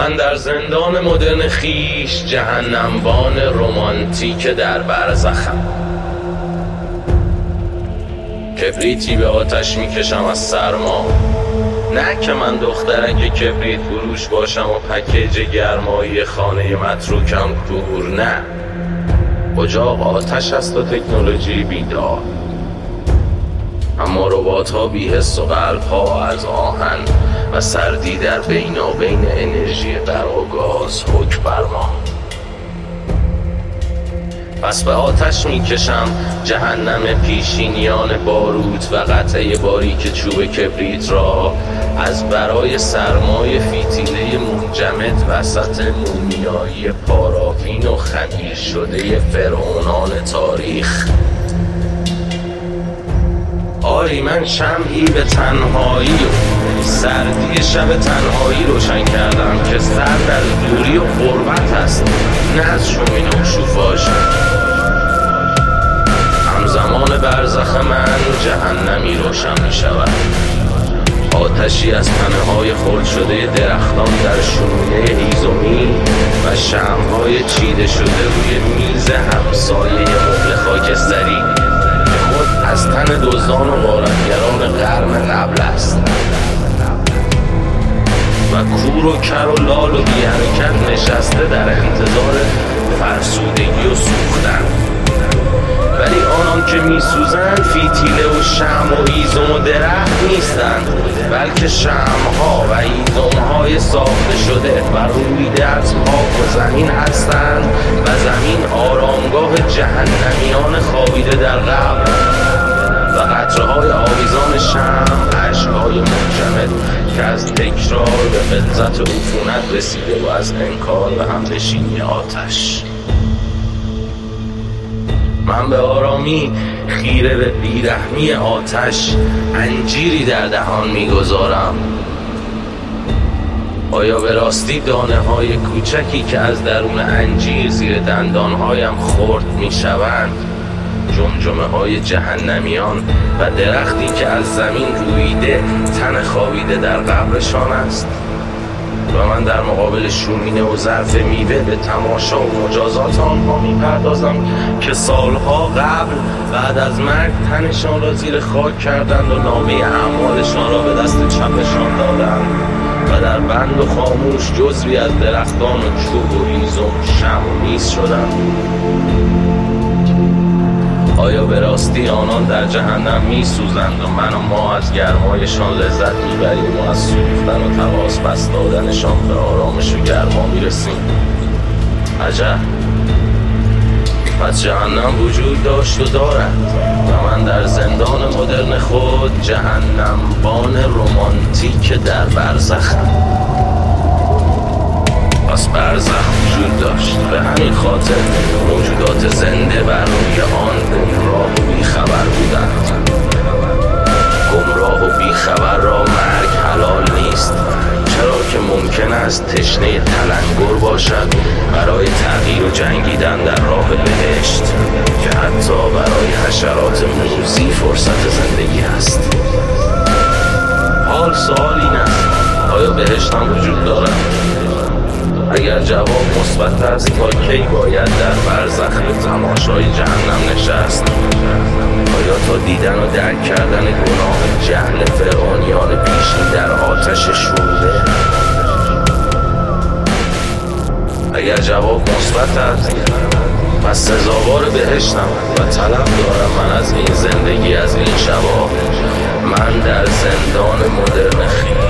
من در زندان مدرن خیش جهنمبان رمانتیک در برزخم. کبریتی به آتش میکشم از سرما، نه که من دخترک کبریت فروش باشم و پکیج گرمایی خانه متروکم دور، نه. اجاق آتش است و تکنولوژی بیدار، اما ربات ها بی‌حس و قلب ها از آهن و سردی در بینابین انرژی برق و گاز حکم بر ما. پس به آتش میکشم جهنم پیشینیان باروت و قطعه باریک چوب کبریت را از برای سرمای فیتیله منجمد وسط مومیایی پارافین و خمیر شده فرعونان تاریخ. آری من شمعی به تنهایی و سردی شب تنهایی روشن کردم که سرد از دوری و غربت است، نه از شومینه و شوفاژ. همزمان برزخ من جهنمی روشن می شود، آتشی از تنه های خرد شده درختان در شومینه هیزومی و شمع‌های چیده شده روی میز همسایه مبل خاکستری که خود از تن دزدان و غارتگران قرن قبل است و کور و کر و لال و بی حرکت نشسته در انتظار فرسودگی و سوختن. ولی آنان که می سوزند فیتیله و شمع و هیزم و درخت نیستند، بلکه شمع‌ها و هیزم‌های ساخته شده و رویده از خاک و زمین هستند و زمین آرامگاه جهنمیان خوابیده در قبر و قطره‌های آویزان شمع اشک‌های منجمد که از تکرار به غلظت عفونت رسیده و از انکار و همنشینی آتش. من به آرامی خیره به بیرحمی آتش انجیری در دهان میگذارم. آیا به راستی دانه های کوچکی که از درون انجیر زیر دندانهایم خرد میشوند جمجمه های جهنمیان و درختی که از زمین رویده تن خوابیده در قبرشان است؟ و من در مقابل شومینه و ظرف میوه به تماشا و مجازات آنها میپردازم که سالها قبل بعد از مرگ تنشان را زیر خاک کردند و نامه اعمالشان را به دست چپشان دادند و در بند و خاموش جزوی از درختان و چوب و هیزم شمع میز شدند. آیا به راستی آنان در جهنم می سوزند و من و ما از گرمایشان لذت میبریم و از سوختن و تقاص پس دادنشان به آرامش و گرما میرسیم؟ عجب. پس جهنم وجود داشت و دارد و من در زندان مدرن خود جهنمبان رمانتیک در برزخم. پس برزخ وجود داشت، به همین خاطر موجودات زنده بر روی آن گمراه و بیخبر بودند. گمراه و بیخبر را مرگ حلال نیست، چرا که ممکن است تشنه تلنگر باشد برای تغییر و جنگیدن در راه بهشت که حتی برای حشرات موذی فرصت زندگی است. حال سوال این است: آیا بهشت هم وجود دارد؟ اگر جواب مثبت است، تا کی باید در برزخ تماشای جهنم نشست؟ آیا تا دیدن و درک کردن گناه جهل فرعونیان پیشین در آتش شعله؟ اگر جواب مثبت است، پس سزاوار بهشتم و طلب دارم من از این زندگی، از این شبا. من در زندان مدرن خیلی